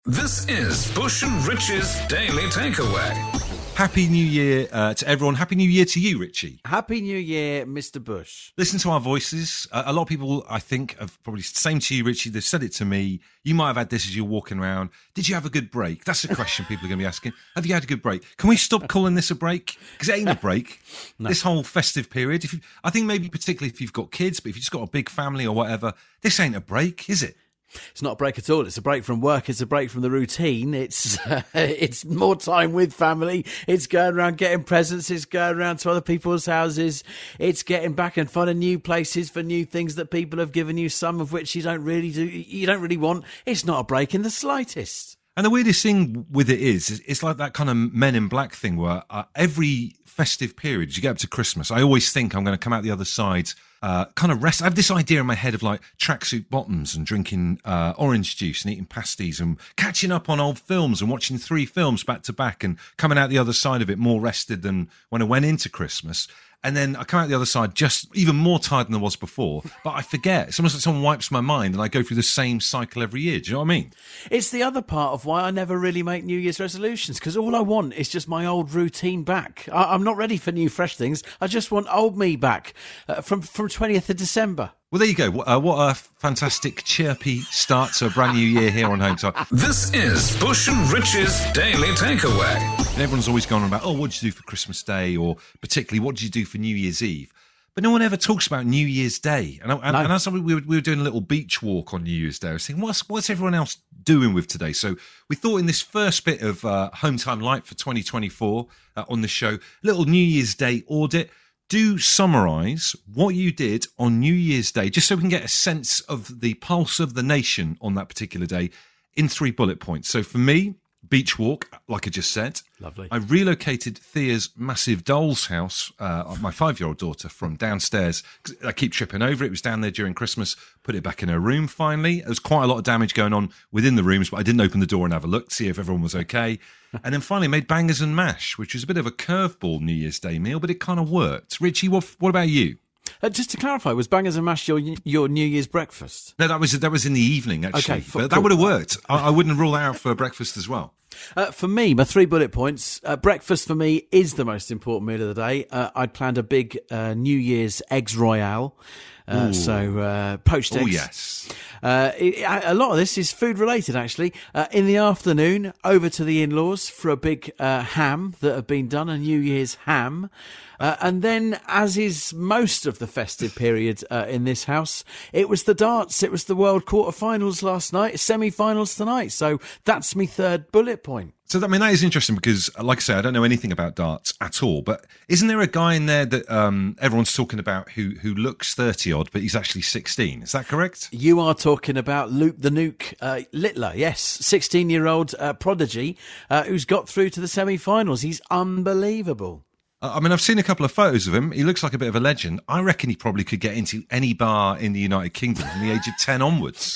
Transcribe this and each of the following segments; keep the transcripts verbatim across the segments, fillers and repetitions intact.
This is Bush and Rich's Daily Takeaway. Happy New Year uh, to everyone. Happy New Year to you, Richie. Happy New Year, Mister Bush. Listen to our voices. Uh, a lot of people, I think, have probably, same to you, Richie, they've said it to me. You might have had this as you're walking around. Did you have a good break? That's a question people are going to be asking. Have you had a good break? Can we stop calling this a break? Because it ain't a break. No. This whole festive period, if you, I think maybe particularly if you've got kids, but if you've just got a big family or whatever, this ain't a break, is it? It's not a break at all. It's a break from work. It's a break from the routine. It's uh, it's more time with family. It's going around getting presents. It's going around to other people's houses. It's getting back and finding new places for new things that people have given you, some of which you don't really do. You don't really want. It's not a break in the slightest. And the weirdest thing with it is, it's like that kind of Men in Black thing where uh, every festive period, as you get up to Christmas, I always think I'm going to come out the other side Uh, kind of rest. I have this idea in my head of like tracksuit bottoms and drinking uh, orange juice and eating pasties and catching up on old films and watching three films back to back and coming out the other side of it more rested than when I went into Christmas. And then I come out the other side just even more tired than I was before. But I forget. It's almost like someone wipes my mind and I go through the same cycle every year. Do you know what I mean? It's the other part of why I never really make New Year's resolutions, because all I want is just my old routine back. I- I'm not ready for new, fresh things. I just want old me back uh, from, from twentieth of December. Well, there you go. Uh, what a fantastic, chirpy start to a brand new year here on Home Time. This is Bush and Rich's Daily Takeaway. And everyone's always gone on about, oh, what did you do for Christmas Day? Or particularly, what did you do for New Year's Eve? But no one ever talks about New Year's Day. And, and, no. and as we were, we were doing a little beach walk on New Year's Day, I was thinking, what's, what's everyone else doing with today? So we thought in this first bit of uh, Home Time Light for twenty twenty-four uh, on the show, little New Year's Day audit. Do summarise what you did on New Year's Day, just so we can get a sense of the pulse of the nation on that particular day in three bullet points. So for me, beach walk, like I just said. Lovely. I relocated Thea's massive doll's house, uh, my five-year-old daughter, from downstairs. I keep tripping over it. It was down there during Christmas. Put it back in her room finally. There was quite a lot of damage going on within the rooms, but I didn't open the door and have a look to see if everyone was okay. And then finally made bangers and mash, which was a bit of a curveball New Year's Day meal, but it kind of worked. Richie, what, what about you? Uh, just to clarify, was bangers and mash your your New Year's breakfast? No, that was that was in the evening, actually. Okay, but cool. that would have worked. I, I wouldn't rule that out for breakfast as well. Uh, for me, my three bullet points, uh, breakfast for me is the most important meal of the day. Uh, I'd planned a big uh, New Year's eggs royale. Uh, so uh, poached eggs. Oh, yes. Uh, it, a lot of this is food related, actually. Uh, in the afternoon, over to the in-laws for a big uh, ham that had been done, a New Year's ham. Uh, and then, as is most of the festive period uh, in this house, it was the darts. It was the World Quarterfinals last night, semi-finals tonight. So that's my third bullet point. So, I mean, that is interesting because, like I say, I don't know anything about darts at all. But isn't there a guy in there that um, everyone's talking about who who looks thirty-odd, but he's actually sixteen? Is that correct? You are talking about Luke the Nuke uh, Littler, yes, sixteen-year-old uh, prodigy uh, who's got through to the semi-finals. He's unbelievable. I mean, I've seen a couple of photos of him. He looks like a bit of a legend. I reckon he probably could get into any bar in the United Kingdom from the age of ten onwards.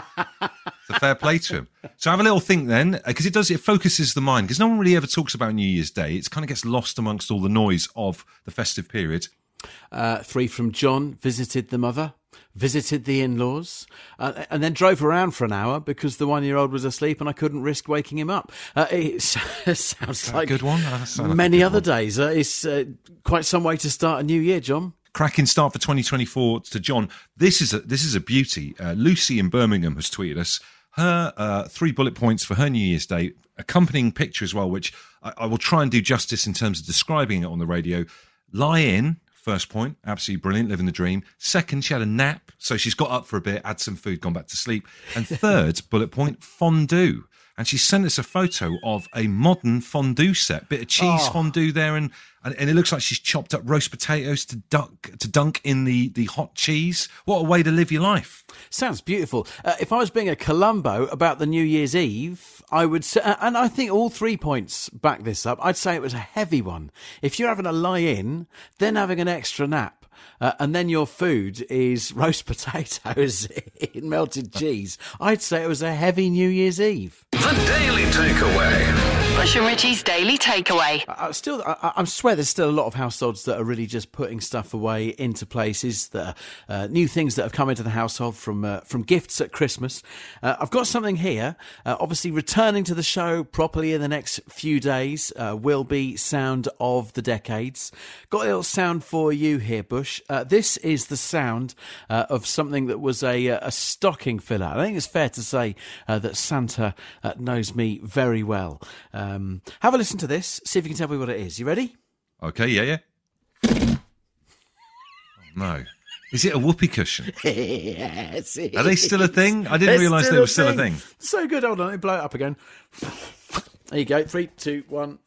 It's a fair play to him. So have a little think then, because it does, it focuses the mind, because no one really ever talks about New Year's Day. It kind of gets lost amongst all the noise of the festive period. Uh, three from John, visited the mother, visited the in-laws, uh, and then drove around for an hour because the one-year-old was asleep and I couldn't risk waking him up. Uh, it sounds like a good one. That sounds like many a good other one. days. Uh, it's uh, quite some way to start a new year, John. Cracking start for twenty twenty-four to John. This is a, this is a beauty. Uh, Lucy in Birmingham has tweeted us her uh, three bullet points for her New Year's Day, accompanying picture as well, which I, I will try and do justice in terms of describing it on the radio. Lie in. First point, absolutely brilliant, living the dream. Second, she had a nap, so she's got up for a bit, had some food, gone back to sleep. And third, bullet point, fondue. And she sent us a photo of a modern fondue set, bit of cheese Oh. fondue there, and, and and it looks like she's chopped up roast potatoes to dunk to dunk in the the hot cheese. What a way to live your life! Sounds beautiful. Uh, if I was being a Columbo about the New Year's Eve, I would say, and I think all three points back this up, I'd say it was a heavy one. If you're having a lie-in, then having an extra nap, uh, and then your food is roast potatoes in melted cheese, I'd say it was a heavy New Year's Eve. The Daily Takeaway. Bush and Richie's Daily Takeaway. I, I still, I, I swear, there's still a lot of households that are really just putting stuff away into places. That are, uh, new things that have come into the household from uh, from gifts at Christmas. Uh, I've got something here. Uh, obviously, returning to the show properly in the next few days uh, will be Sound of the Decades. Got a little sound for you here, Bush. Uh, this is the sound uh, of something that was a, a stocking filler. I think it's fair to say uh, that Santa uh, knows me very well. Um, have a listen to this. See if you can tell me what it is. You ready? Okay, yeah, yeah. Oh, no. Is it a whoopee cushion? Yes. Are they still a thing? I didn't realise they were still a thing. So good. Hold on. Let me blow it up again. There you go. Three, two, one.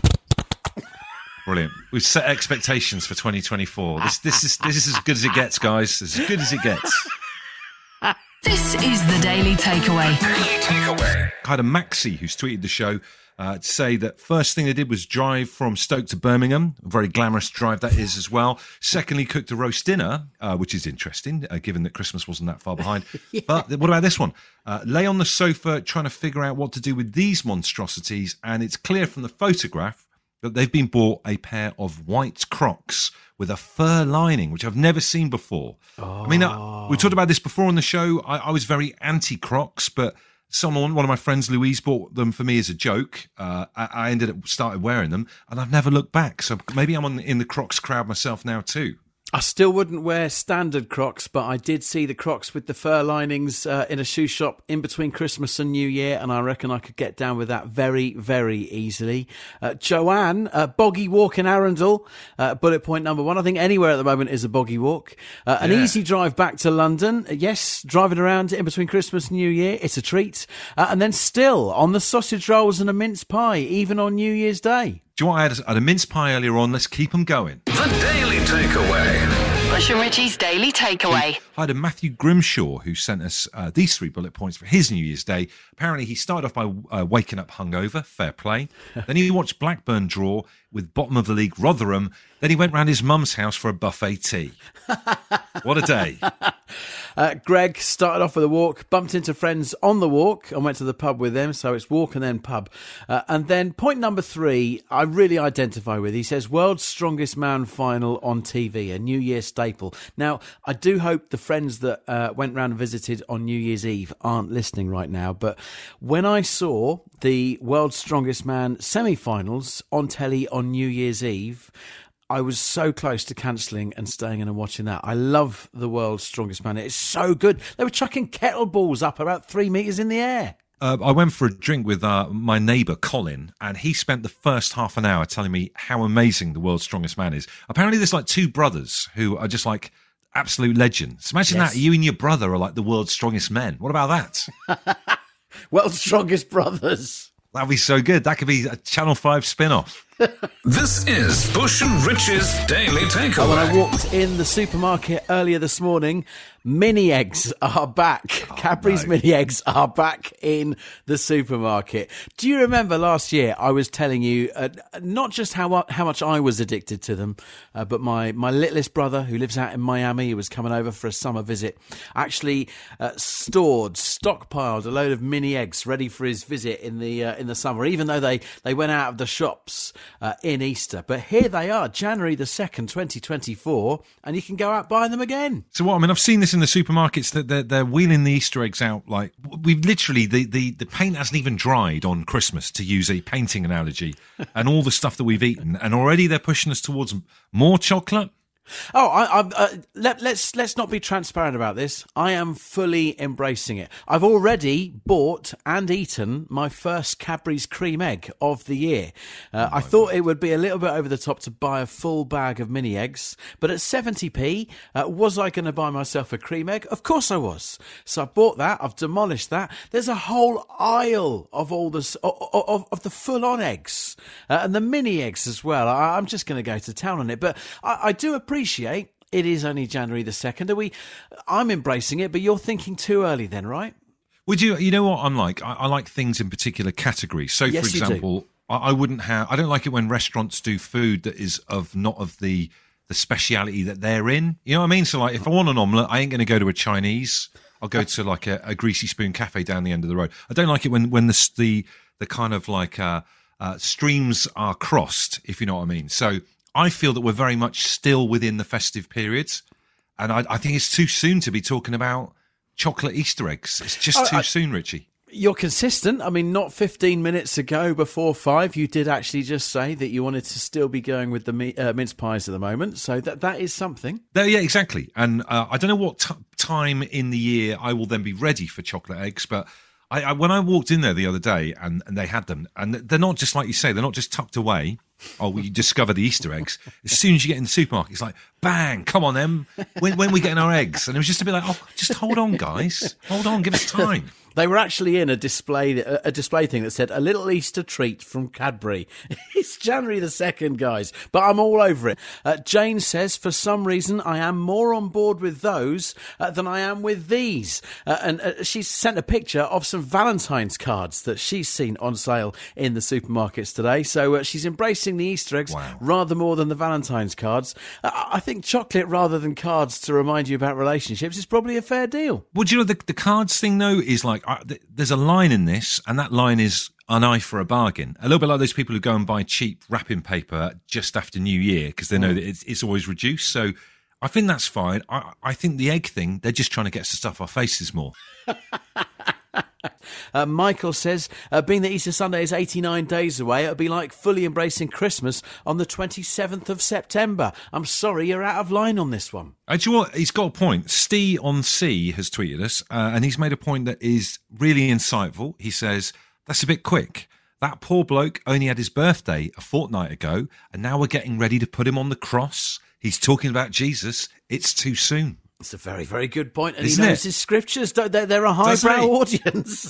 Brilliant. We've set expectations for twenty twenty-four. This, this is this is as good as it gets, guys. It's as good as it gets. This is the Daily Takeaway. Daily Takeaway. I had a Maxi who's tweeted the show uh, to say that first thing they did was drive from Stoke to Birmingham. A very glamorous drive that is as well. Secondly, cooked a roast dinner, uh, which is interesting, uh, given that Christmas wasn't that far behind. Yeah. But what about this one? Uh, lay on the sofa trying to figure out what to do with these monstrosities, and it's clear from the photograph that they've been bought a pair of white Crocs with a fur lining, which I've never seen before. Oh. I mean, uh, we talked about this before on the show. I, I was very anti-Crocs, but someone, one of my friends, Louise, bought them for me as a joke. Uh, I, I ended up started wearing them, and I've never looked back. So maybe I'm on, in the Crocs crowd myself now too. I still wouldn't wear standard Crocs, but I did see the Crocs with the fur linings uh, in a shoe shop in between Christmas and New Year, and I reckon I could get down with that very, very easily. Uh, Joanne, uh, boggy walk in Arundel, uh, bullet point number one. I think anywhere at the moment is a boggy walk. Uh, an yeah. easy drive back to London. Yes, driving around in between Christmas and New Year, it's a treat. Uh, and then still on the sausage rolls and a mince pie, even on New Year's Day. Do you know what? I had a, I had a mince pie earlier on. Let's keep them going. The Daily Takeaway. Bush and Richie's Daily Takeaway. I had a Matthew Grimshaw who sent us uh, these three bullet points for his New Year's Day. Apparently, he started off by uh, waking up hungover. Fair play. Then he watched Blackburn draw with bottom of the league Rotherham. Then he went round his mum's house for a buffet tea. What a day. Uh, Greg started off with a walk, bumped into friends on the walk and went to the pub with them. So it's walk and then pub. Uh, and then point number three, I really identify with. He says, World's Strongest Man final on T V, a New Year staple. Now, I do hope the friends that uh, went round and visited on New Year's Eve aren't listening right now. But when I saw the World's Strongest Man semi-finals on telly on New Year's Eve, I was so close to cancelling and staying in and watching that. I love the World's Strongest Man. It's so good. They were chucking kettleballs up about three metres in the air. Uh, I went for a drink with uh, my neighbour, Colin, and he spent the first half an hour telling me how amazing the World's Strongest Man is. Apparently there's like two brothers who are just like absolute legends. Imagine yes. that. You and your brother are like the world's strongest men. What about that? World's Strongest Brothers. That'd be so good. That could be a Channel five spin-off. This is Bush and Rich's Daily Takeaway. When I walked in the supermarket earlier this morning, mini eggs are back. Oh, Cadbury's no. mini eggs are back in the supermarket. Do you remember last year I was telling you uh, not just how how much I was addicted to them, uh, but my, my littlest brother who lives out in Miami, who was coming over for a summer visit, actually uh, stored, stockpiled a load of mini eggs ready for his visit in the uh, in the summer, even though they, they went out of the shops Uh, in Easter. But here they are, January the second, twenty twenty-four, and you can go out buying them again. So what, I mean, I've seen this in the supermarkets that they're, they're wheeling the Easter eggs out like, we've literally, the, the, the paint hasn't even dried on Christmas, to use a painting analogy, and all the stuff that we've eaten, and already they're pushing us towards more chocolate. Oh, I, I, uh, let, let's let's not be transparent about this. I am fully embracing it. I've already bought and eaten my first Cadbury's cream egg of the year. Uh, oh I thought God. It would be a little bit over the top to buy a full bag of mini eggs, but at seventy p, uh, was I going to buy myself a cream egg? Of course I was. So I bought that. I've demolished that. There's a whole aisle of all this of, of, of the full-on eggs uh, and the mini eggs as well. I, I'm just going to go to town on it, but I, I do appreciate. Appreciate it is only January the second. Are we? I'm embracing it, but you're thinking too early then, right? Would you? You know what I'm like? I, I like things in particular categories. So, yes, for example, I, I wouldn't have. I don't like it when restaurants do food that is of not of the the speciality that they're in. You know what I mean? So, like, if I want an omelette, I ain't going to go to a Chinese. I'll go to like a, a Greasy Spoon cafe down the end of the road. I don't like it when when the the, the kind of like uh, uh, streams are crossed, if you know what I mean. So I feel that we're very much still within the festive periods, and I, I think it's too soon to be talking about chocolate Easter eggs. It's just Oh, too I- soon, Richie. You're consistent. I mean, not fifteen minutes ago before five, you did actually just say that you wanted to still be going with the mi- uh, mince pies at the moment. So that that is something. No, yeah, exactly. And uh, I don't know what t- time in the year I will then be ready for chocolate eggs, but I, I, when I walked in there the other day and, and they had them, and they're not just like you say, they're not just tucked away. Oh, well, you discover the Easter eggs. As soon as you get in the supermarket, it's like, bang, come on then. When, when are we getting our eggs? And it was just a bit like, oh, just hold on, guys. Hold on, give us time. They were actually in a display a display thing that said a little Easter treat from Cadbury. It's January the second, guys, but I'm all over it. Uh, Jane says, for some reason, I am more on board with those uh, than I am with these. Uh, and uh, she's sent a picture of some Valentine's cards that she's seen on sale in the supermarkets today. So uh, she's embracing the Easter eggs Wow. rather more than the Valentine's cards. Uh, I think chocolate rather than cards to remind you about relationships is probably a fair deal. Well, do you know, the, the cards thing, though, is like, uh, th- there's a line in this, and that line is an eye for a bargain. A little bit like those people who go and buy cheap wrapping paper just after New Year because they know that it's, it's always reduced. So I think that's fine. I, I think the egg thing, they're just trying to get us to stuff our faces more. Uh, Michael says, uh, being that Easter Sunday is eighty-nine days away, it'll be like fully embracing Christmas on the twenty-seventh of September. I'm sorry, you're out of line on this one. Uh, do you know what? He's got a point. Steve on C has tweeted us, uh, and he's made a point that is really insightful. He says, that's a bit quick. That poor bloke only had his birthday a fortnight ago, and now we're getting ready to put him on the cross. He's talking about Jesus. It's too soon. It's a very, very good point, and Isn't he knows it? his scriptures. Don't they? They're a Does highbrow he? audience.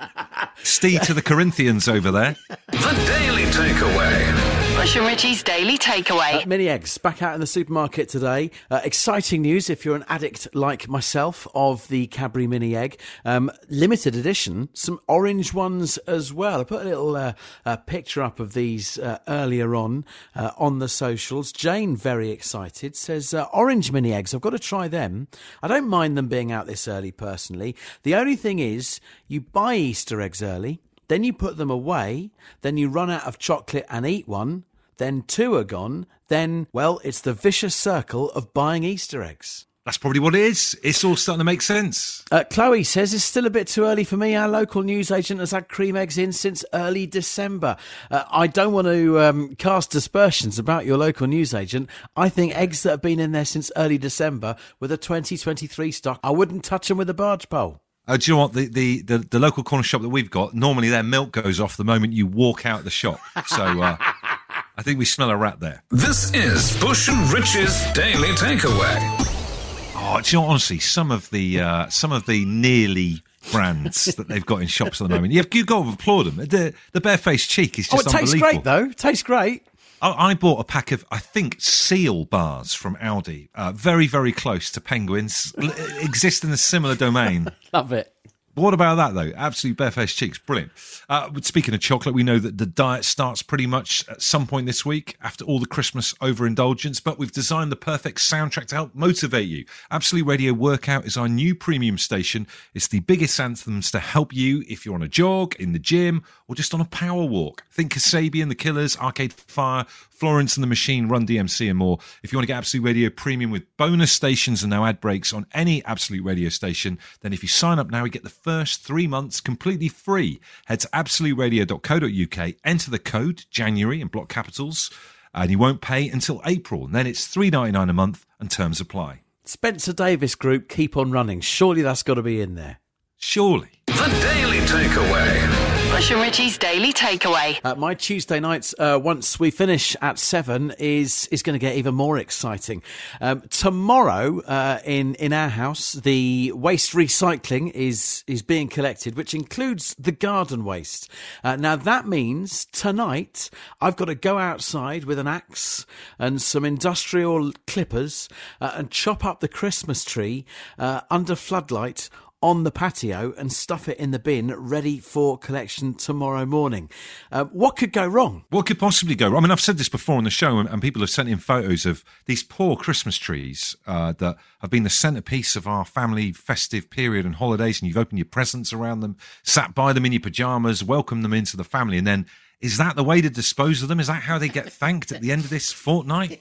Steve to the Corinthians over there. The Daily Takeaway. Bush and Richie's Daily Takeaway. Uh, mini eggs back out in the supermarket today. Uh, exciting news if you're an addict like myself of the Cadbury mini egg. Um, limited edition, some orange ones as well. I put a little uh, uh, picture up of these uh, earlier on uh, on the socials. Jane, very excited, says uh, orange mini eggs. I've got to try them. I don't mind them being out this early personally. The only thing is you buy Easter eggs early, then you put them away, then you run out of chocolate and eat one, then two are gone, then, well, it's the vicious circle of buying Easter eggs. That's probably what it is. It's all starting to make sense. Uh, Chloe says it's still a bit too early for me. Our local newsagent has had cream eggs in since early December. Uh, I don't want to um, cast aspersions about your local newsagent. I think eggs that have been in there since early December with a twenty twenty-three stock, I wouldn't touch them with a barge pole. Uh, do you know what? The, the, the, the local corner shop that we've got, normally their milk goes off the moment you walk out the shop. So uh, I think we smell a rat there. This is Bush and Rich's Daily Takeaway. Oh, do you know, honestly, some of the uh, some of the nearly brands that they've got in shops at the moment, you've, you've got to applaud them. The, the barefaced cheek is Oh, just it tastes unbelievable. great, though. It tastes great. I, I bought a pack of, I think, seal bars from Aldi, uh, very, very close to penguins, l- exist in a similar domain. Love it. But what about that, though? Absolute barefaced cheeks. Brilliant. Uh, speaking of chocolate, we know that the diet starts pretty much at some point this week after all the Christmas overindulgence, but we've designed the perfect soundtrack to help motivate you. Absolute Radio Workout is our new premium station. It's the biggest anthems to help you if you're on a jog, in the gym, or just on a power walk. Think Kasabian, The Killers, Arcade Fire, Florence and the Machine, Run D M C and more. If you want to get Absolute Radio Premium with bonus stations and no ad breaks on any Absolute Radio station, then if you sign up now, you get the first three months completely free. Head to absolute radio dot co dot uk, enter the code January in block capitals, and you won't pay until April. And then it's three dollars ninety-nine a month and terms apply. Spencer Davis Group, keep on running. Surely that's got to be in there. Surely. The Daily Takeaway. Bush and Richie's Daily Takeaway. Uh, my Tuesday nights, uh, once we finish at seven, is is going to get even more exciting. Um, tomorrow, uh, in in our house, the waste recycling is is being collected, which includes the garden waste. Uh, now that means tonight I've got to go outside with an axe and some industrial clippers uh, and chop up the Christmas tree uh, under floodlight on the patio and stuff it in the bin ready for collection tomorrow morning. Uh, what could go wrong? What could possibly go wrong? I mean, I've said this before on the show, and, and people have sent in photos of these poor Christmas trees uh, that have been the centrepiece of our family festive period and holidays, and you've opened your presents around them, sat by them in your pyjamas, welcomed them into the family, and then is that the way to dispose of them? Is that how they get thanked at the end of this fortnight?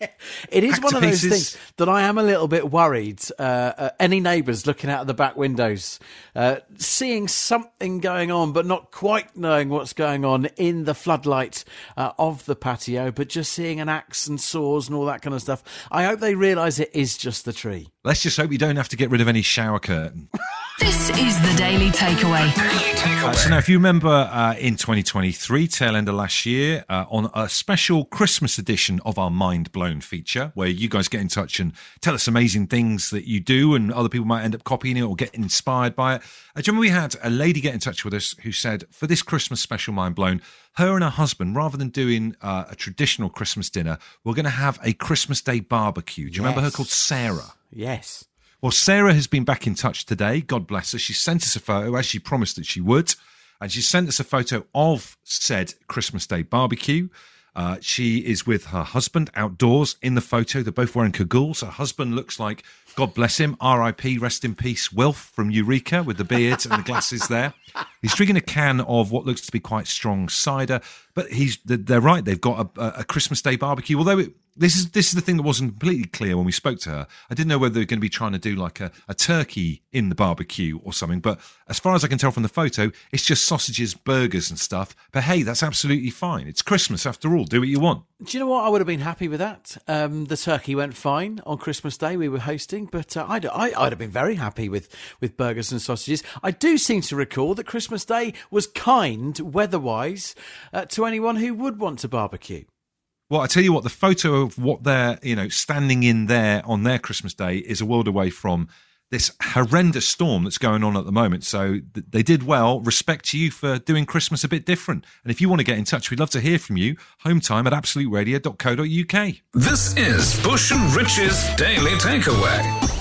It is Hacked one to of those pieces. things that I am a little bit worried. Uh, uh, any neighbours looking out of the back windows, uh, seeing something going on, but not quite knowing what's going on in the floodlight uh, of the patio, but just seeing an axe and saws and all that kind of stuff. I hope they realise it is just the tree. Let's just hope you don't have to get rid of any shower curtain. This is the Daily Takeaway. Daily Takeaway. Uh, so now, if you remember uh, in twenty twenty-three, tail end of last year, uh, on a special Christmas edition of our Mind Blown feature, where you guys get in touch and tell us amazing things that you do, and other people might end up copying it or getting inspired by it. Uh, do you remember we had a lady get in touch with us who said, for this Christmas special Mind Blown, her and her husband, rather than doing uh, a traditional Christmas dinner, we're going to have a Christmas Day barbecue. Do you remember her Yes. called Sarah? Yes. Well, Sarah has been back in touch today. God bless her. She sent us a photo, as she promised that she would. And she sent us a photo of said Christmas Day barbecue. Uh, she is with her husband outdoors in the photo. They're both wearing cagoules. Her husband looks like, God bless him, R I P, rest in peace, Wilf from Eureka, with the beard and the glasses there. He's drinking a can of what looks to be quite strong cider. But he's they're right. They've got a, a Christmas Day barbecue. Although it, this is this is the thing that wasn't completely clear when we spoke to her. I didn't know whether they were going to be trying to do like a, a turkey in the barbecue or something. But as far as I can tell from the photo, it's just sausages, burgers and stuff. But hey, that's absolutely fine. It's Christmas after all. Do what you want. Do you know what? I would have been happy with that. Um, the turkey went fine on Christmas Day. We were hosting, but uh, I'd, I, I'd have been very happy with, with burgers and sausages. I do seem to recall that Christmas Day was kind, weather-wise, uh, to anyone who would want to barbecue. Well, I tell you what, the photo of what they're, you know, standing in there on their Christmas Day is a world away from this horrendous storm that's going on at the moment. So th- they did well. Respect to you for doing Christmas a bit different. And if you want to get in touch, we'd love to hear from you. Hometime at absolute radio dot co dot uk. This is Bush and Rich's Daily Takeaway.